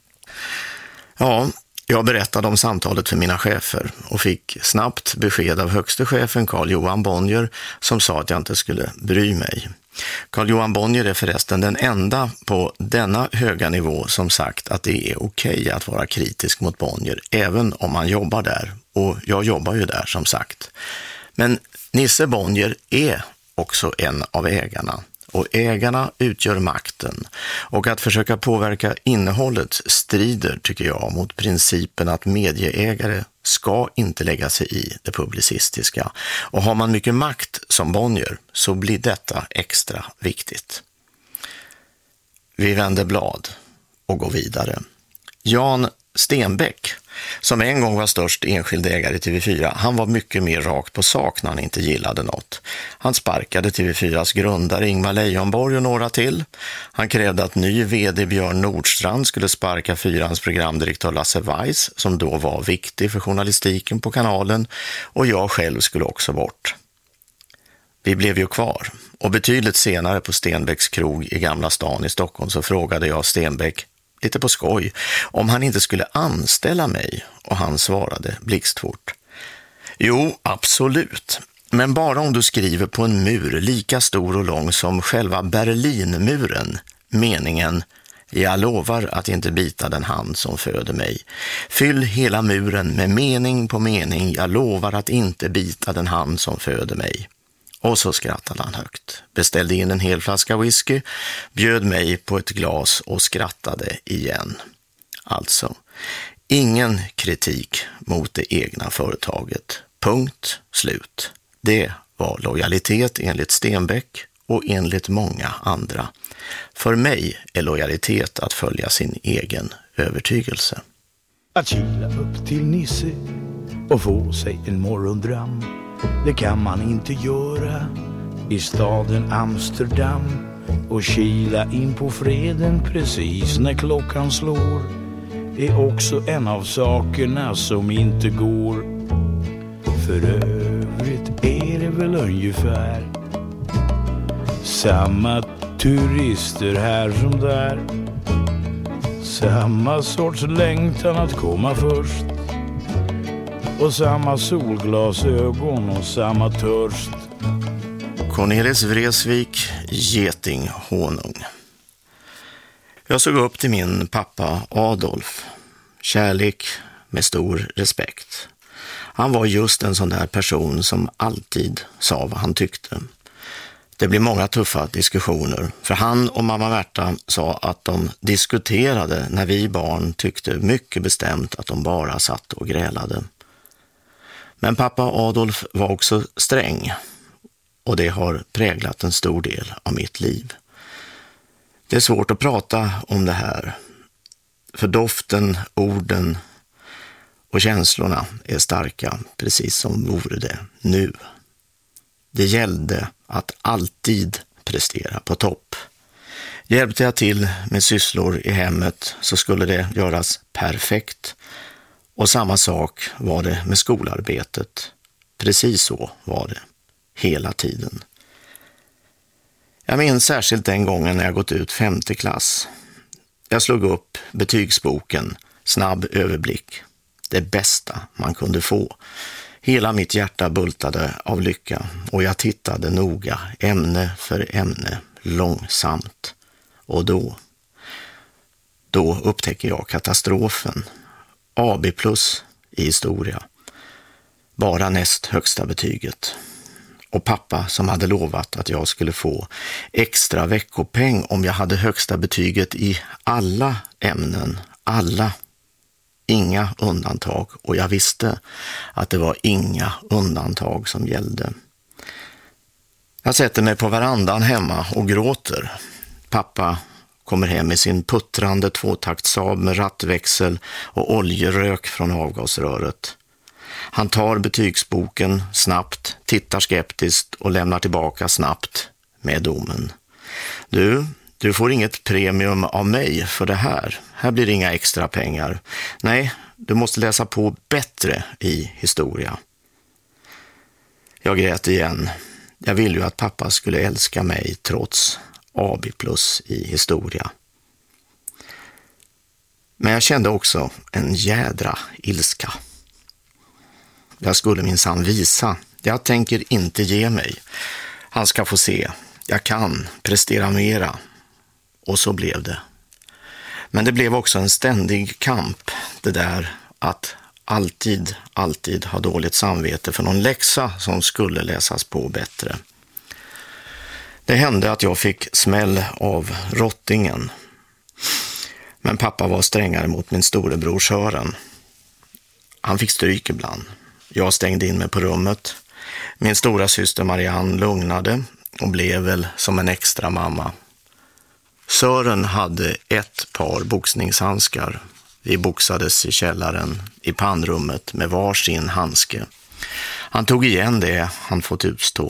Ja, jag berättade om samtalet för mina chefer och fick snabbt besked av högste chefen Carl Johan Bonnier som sa att jag inte skulle bry mig. Carl Johan Bonnier är förresten den enda på denna höga nivå som sagt att det är okej att vara kritisk mot Bonnier även om man jobbar där. Och jag jobbar ju där som sagt. Men Nisse Bonnier är också en av ägarna. Och ägarna utgör makten. Och att försöka påverka innehållet strider, tycker jag, mot principen att medieägare ska inte lägga sig i det publicistiska. Och har man mycket makt som Bonnier så blir detta extra viktigt. Vi vänder blad och går vidare. Jan Stenbeck, som en gång var störst enskild ägare i TV4, han var mycket mer rakt på sak när han inte gillade något. Han sparkade TV4s grundare Ingmar Leijonborg och några till. Han krävde att ny vd Björn Nordstrand skulle sparka 4ans programdirektör Lasse Weiss, som då var viktig för journalistiken på kanalen, och jag själv skulle också bort. Vi blev ju kvar, och betydligt senare på Stenbecks krog i Gamla stan i Stockholm så frågade jag Stenbeck lite på skoj om han inte skulle anställa mig, och han svarade blixtfort. Jo, absolut. Men bara om du skriver på en mur lika stor och lång som själva Berlinmuren, meningen jag lovar att inte bita den hand som föder mig. Fyll hela muren med mening på mening, jag lovar att inte bita den hand som föder mig. Och så skrattade han högt, beställde in en hel flaska whisky, bjöd mig på ett glas och skrattade igen. Alltså, ingen kritik mot det egna företaget. Punkt, slut. Det var lojalitet enligt Stenbeck och enligt många andra. För mig är lojalitet att följa sin egen övertygelse. Att kila upp till Nisse och få sig en morgondram, det kan man inte göra i staden Amsterdam. Och kila in på freden precis när klockan slår är också en av sakerna som inte går. För övrigt är det väl ungefär samma turister här som där. Samma sorts längtan att komma först, och samma solglasögon och samma törst. Cornelis Vreeswijk, Geting, Honung. Jag såg upp till min pappa Adolf. Kärlek med stor respekt. Han var just en sån där person som alltid sa vad han tyckte. Det blev många tuffa diskussioner, för han och mamma Märta sa att de diskuterade när vi barn tyckte mycket bestämt att de bara satt och grälade. Men pappa Adolf var också sträng, och det har präglat en stor del av mitt liv. Det är svårt att prata om det här, för doften, orden och känslorna är starka, precis som vore det nu. Det gällde att alltid prestera på topp. Hjälpte jag till med sysslor i hemmet så skulle det göras perfekt. Och samma sak var det med skolarbetet. Precis så var det. Hela tiden. Jag minns särskilt den gången när jag gått ut 5:e klass. Jag slog upp betygsboken, snabb överblick. Det bästa man kunde få. Hela mitt hjärta bultade av lycka och jag tittade noga, ämne för ämne, långsamt. Och då upptäcker jag katastrofen. AB+ i historia. Bara näst högsta betyget. Och pappa som hade lovat att jag skulle få extra veckopeng om jag hade högsta betyget i alla ämnen. Alla. Inga undantag. Och jag visste att det var inga undantag som gällde. Jag sätter mig på verandan hemma och gråter. Pappa kommer hem med sin puttrande 2-takts Saab med rattväxel och oljerök från avgasröret. Han tar betygsboken snabbt, tittar skeptiskt och lämnar tillbaka snabbt med domen. Du får inget premium av mig för det här. Här blir inga extra pengar. Nej, du måste läsa på bättre i historia. Jag grät igen. Jag ville ju att pappa skulle älska mig trots AB+ i historia. Men jag kände också en jädra ilska. Jag skulle minsann visa. Jag tänker inte ge mig. Han ska få se. Jag kan prestera mera. Och så blev det. Men det blev också en ständig kamp. Det där att alltid ha dåligt samvete för någon läxa som skulle läsas på bättre. Det hände att jag fick smäll av rottingen. Men pappa var strängare mot min storebror Sören. Han fick stryk ibland. Jag stängde in mig på rummet. Min stora syster Marianne lugnade och blev väl som en extra mamma. Sören hade ett par boxningshandskar. Vi boxades i källaren, i pannrummet med varsin handske. Han tog igen det han fått utstå.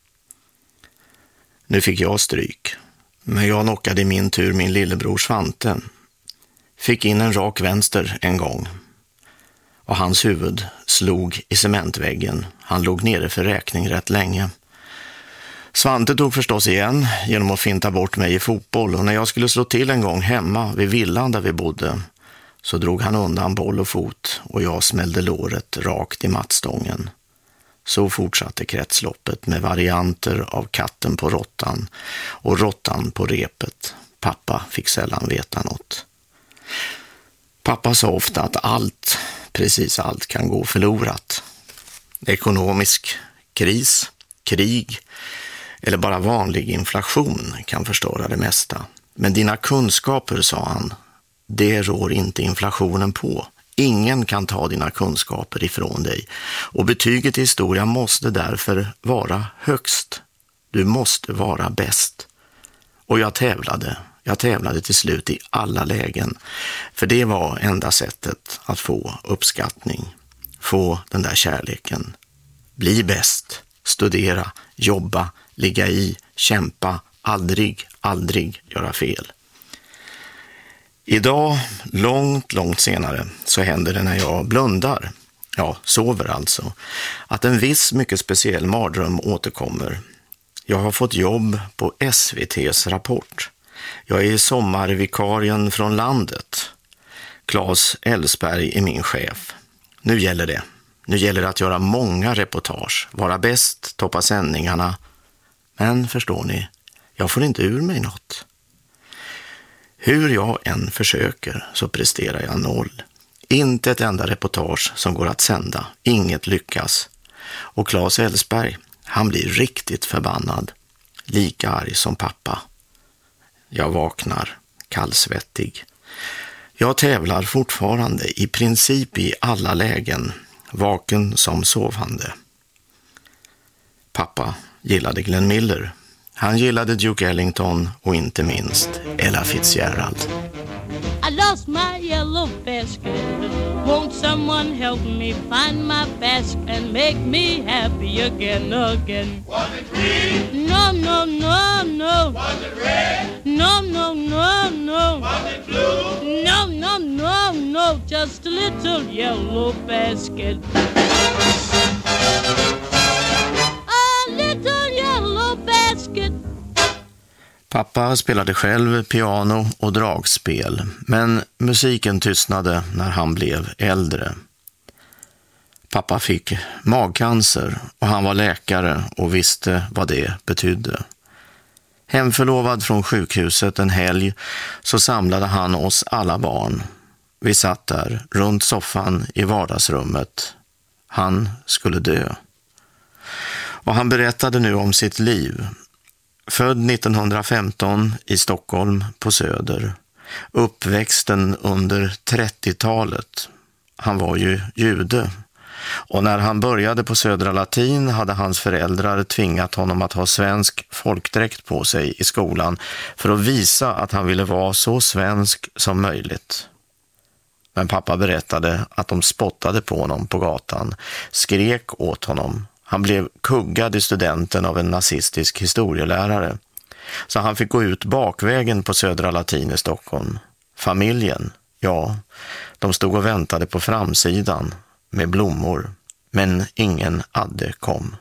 Nu fick jag stryk. Men jag knockade i min tur min lillebror Svante. Fick in en rak vänster en gång. Och hans huvud slog i cementväggen. Han låg nere för räkning rätt länge. Svante tog förstås igen genom att finta bort mig i fotboll. Och när jag skulle slå till en gång hemma vid villan där vi bodde så drog han undan boll och fot och jag smällde låret rakt i mattstången. Så fortsatte kretsloppet med varianter av katten på råttan och råttan på repet. Pappa fick sällan veta något. Pappa sa ofta att precis allt kan gå förlorat. Ekonomisk kris, krig eller bara vanlig inflation kan förstöra det mesta. Men dina kunskaper, sa han, det rår inte inflationen på. Ingen kan ta dina kunskaper ifrån dig. Och betyget i historia måste därför vara högst. Du måste vara bäst. Och jag tävlade till slut i alla lägen. För det var enda sättet att få uppskattning. Få den där kärleken. Bli bäst. Studera, jobba, ligga i, kämpa. Aldrig göra fel. Idag, långt senare, så händer det när jag blundar, sover alltså, att en viss mycket speciell mardröm återkommer. Jag har fått jobb på SVT:s Rapport. Jag är sommarvikarien från landet. Claes Elfsberg är min chef. Nu gäller det att göra många reportage, vara bäst, toppa sändningarna. Men förstår ni, jag får inte ur mig något. Hur jag än försöker så presterar jag 0. Inte ett enda reportage som går att sända. Inget lyckas. Och Claes Elfsberg, han blir riktigt förbannad. Lika arg som pappa. Jag vaknar, kallsvettig. Jag tävlar fortfarande i princip i alla lägen. Vaken som sovande. Pappa gillade Glenn Miller. Han gillade Duke Ellington och inte minst Ella Fitzgerald. I lost my yellow basket. Won't someone help me find my basket and make me happy again? Was it green? No. Was it red? No. Was it blue? No. Just a little yellow basket. A little yellow basket. Pappa spelade själv piano och dragspel, men musiken tystnade när han blev äldre. Pappa fick magcancer och han var läkare och visste vad det betydde. Hemförlovad från sjukhuset en helg så samlade han oss alla barn. Vi satt där runt soffan i vardagsrummet. Han skulle dö. Och han berättade nu om sitt liv. Född 1915 i Stockholm på Söder. Uppväxten under 30-talet. Han var ju jude. Och när han började på Södra Latin hade hans föräldrar tvingat honom att ha svensk folkdräkt på sig i skolan för att visa att han ville vara så svensk som möjligt. Men pappa berättade att de spottade på honom på gatan, skrek åt honom. Han blev kuggad i studenten av en nazistisk historielärare. Så han fick gå ut bakvägen på Södra Latin i Stockholm. Familjen, ja, de stod och väntade på framsidan med blommor. Men ingen Adde kom.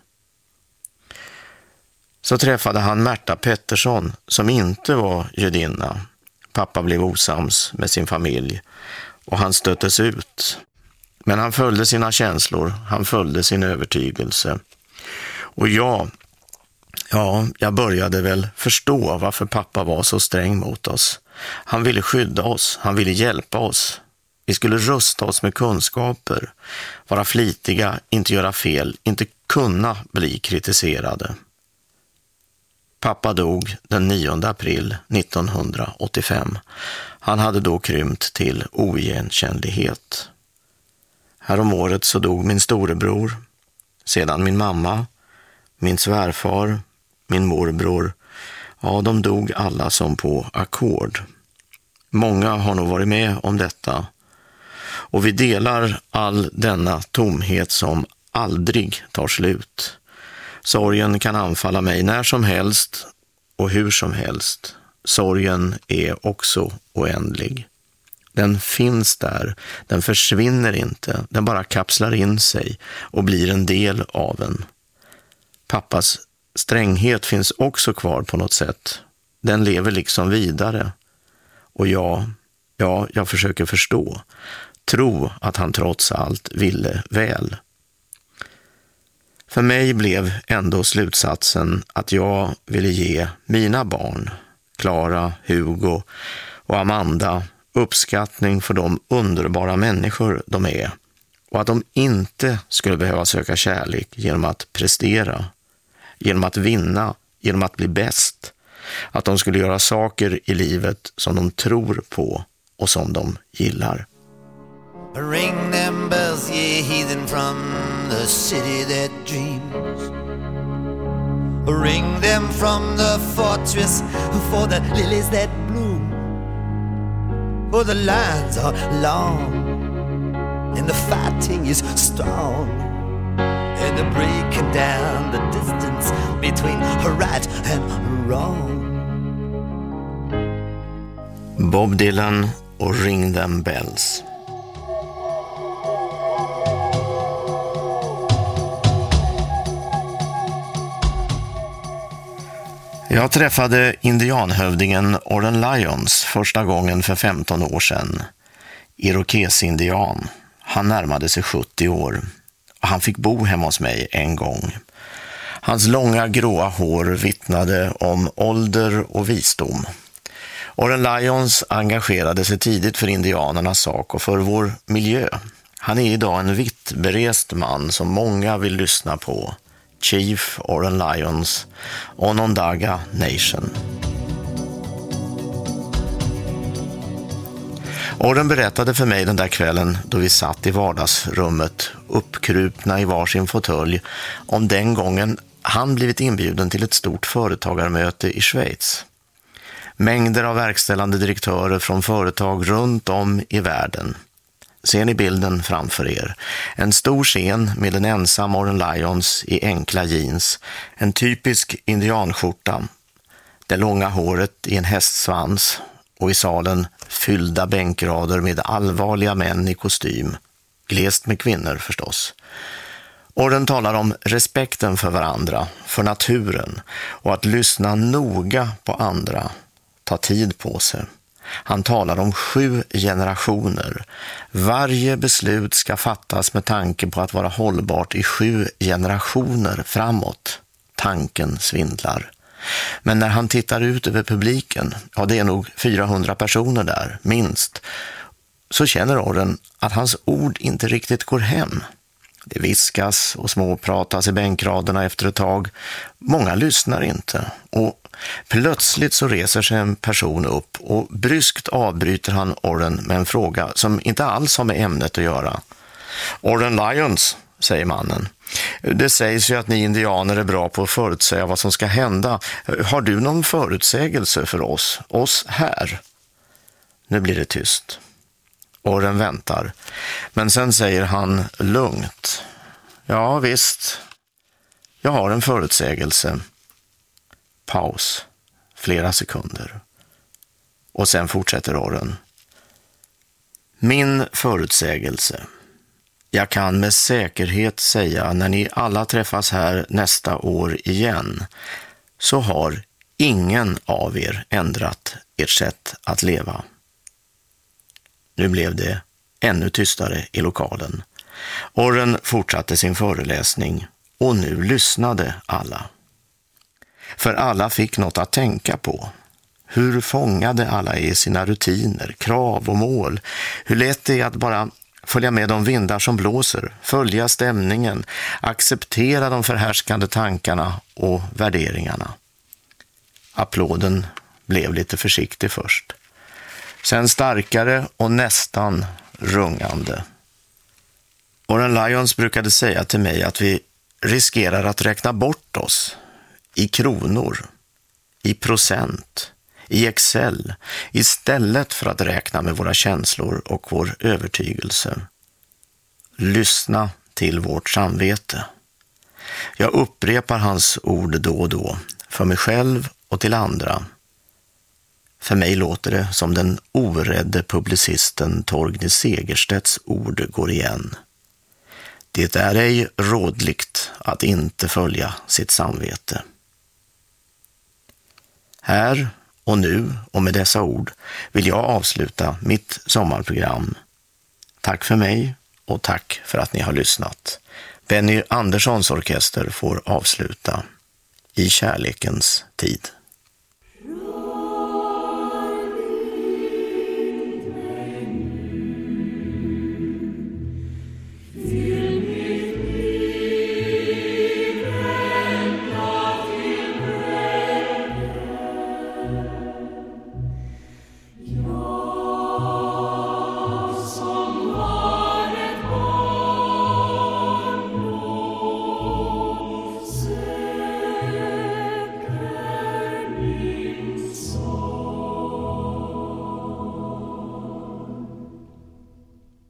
Så träffade han Märta Pettersson som inte var judinna. Pappa blev osams med sin familj och han stöttes ut. Men han följde sina känslor, han följde sin övertygelse. Och jag började väl förstå varför pappa var så sträng mot oss. Han ville skydda oss, han ville hjälpa oss. Vi skulle rusta oss med kunskaper, vara flitiga, inte göra fel, inte kunna bli kritiserade. Pappa dog den 9 april 1985. Han hade då krympt till oigenkännlighet. Härom året så dog min storebror, sedan min mamma, min svärfar, min morbror. Ja, de dog alla som på ackord. Många har nog varit med om detta. Och vi delar all denna tomhet som aldrig tar slut. Sorgen kan anfalla mig när som helst och hur som helst. Sorgen är också oändlig. Den finns där, den försvinner inte, den bara kapslar in sig och blir en del av en. Pappas stränghet finns också kvar på något sätt. Den lever liksom vidare. Och jag försöker förstå. Tro att han trots allt ville väl. För mig blev ändå slutsatsen att jag ville ge mina barn, Clara, Hugo och Amanda, uppskattning för de underbara människor de är och att de inte skulle behöva söka kärlek genom att prestera, genom att vinna, genom att bli bäst. Att de skulle göra saker i livet som de tror på och som de gillar. Ring them bells, ye heathen, from the city that dreams. Ring them from the fortress for the lilies that bloom. For the lines are long and the fighting is strong, and they're breaking down the distance between right and wrong. Bob Dylan och Ring them bells. Jag träffade indianhövdingen Oren Lyons första gången för 15 år sedan. Irokesindian. Han närmade sig 70 år. Och han fick bo hemma hos mig en gång. Hans långa gråa hår vittnade om ålder och visdom. Oren Lyons engagerade sig tidigt för indianernas sak och för vår miljö. Han är idag en vitt berest man som många vill lyssna på. Chief Oren Lyons, Onondaga Nation. Oren berättade för mig den där kvällen då vi satt i vardagsrummet uppkrupna i varsin fåtölj om den gången han blivit inbjuden till ett stort företagarmöte i Schweiz. Mängder av verkställande direktörer från företag runt om i världen. Ser ni bilden framför er? En stor scen med en ensam Oren Lyons i enkla jeans, en typisk indianskjorta, det långa håret i en hästsvans och i salen fyllda bänkrader med allvarliga män i kostym, glest med kvinnor förstås. Oren talar om respekten för varandra, för naturen och att lyssna noga på andra, ta tid på sig. Han talar om 7 generationer. Varje beslut ska fattas med tanke på att vara hållbart i 7 generationer framåt. Tanken svindlar. Men när han tittar ut över publiken, ja det är nog 400 personer där, minst, så känner Oren att hans ord inte riktigt går hem. Det viskas och småpratas i bänkraderna efter ett tag. Många lyssnar inte och plötsligt så reser sig en person upp och bryskt avbryter han Oren med en fråga som inte alls har med ämnet att göra. Oren Lyons, säger mannen. Det sägs ju att ni indianer är bra på att förutsäga vad som ska hända. Har du någon förutsägelse för oss här? Nu blir det tyst. Orren väntar. Men sen säger han lugnt. Ja visst, jag har en förutsägelse. Paus. Flera sekunder. Och sen fortsätter orren. Min förutsägelse. Jag kan med säkerhet säga när ni alla träffas här nästa år igen så har ingen av er ändrat ert sätt att leva. Nu blev det ännu tystare i lokalen. Orren fortsatte sin föreläsning och nu lyssnade alla. För alla fick något att tänka på. Hur fångade alla i sina rutiner, krav och mål? Hur lätt det är att bara följa med de vindar som blåser, följa stämningen, acceptera de förhärskande tankarna och värderingarna. Applåden blev lite försiktig först. Sen starkare och nästan rungande. Orren Lyons brukade säga till mig att vi riskerar att räkna bort oss i kronor, i procent, i Excel, istället för att räkna med våra känslor och vår övertygelse. Lyssna till vårt samvete. Jag upprepar hans ord då och då, för mig själv och till andra. För mig låter det som den orädde publicisten Torgny Segerstedts ord går igen. Det är ej rådligt att inte följa sitt samvete. Här och nu och med dessa ord vill jag avsluta mitt sommarprogram. Tack för mig och tack för att ni har lyssnat. Benny Anderssons orkester får avsluta I kärlekens tid.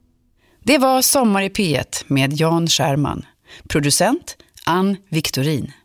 Det var Sommar i P1 med Jan Scherman. Producent Ann Victorin.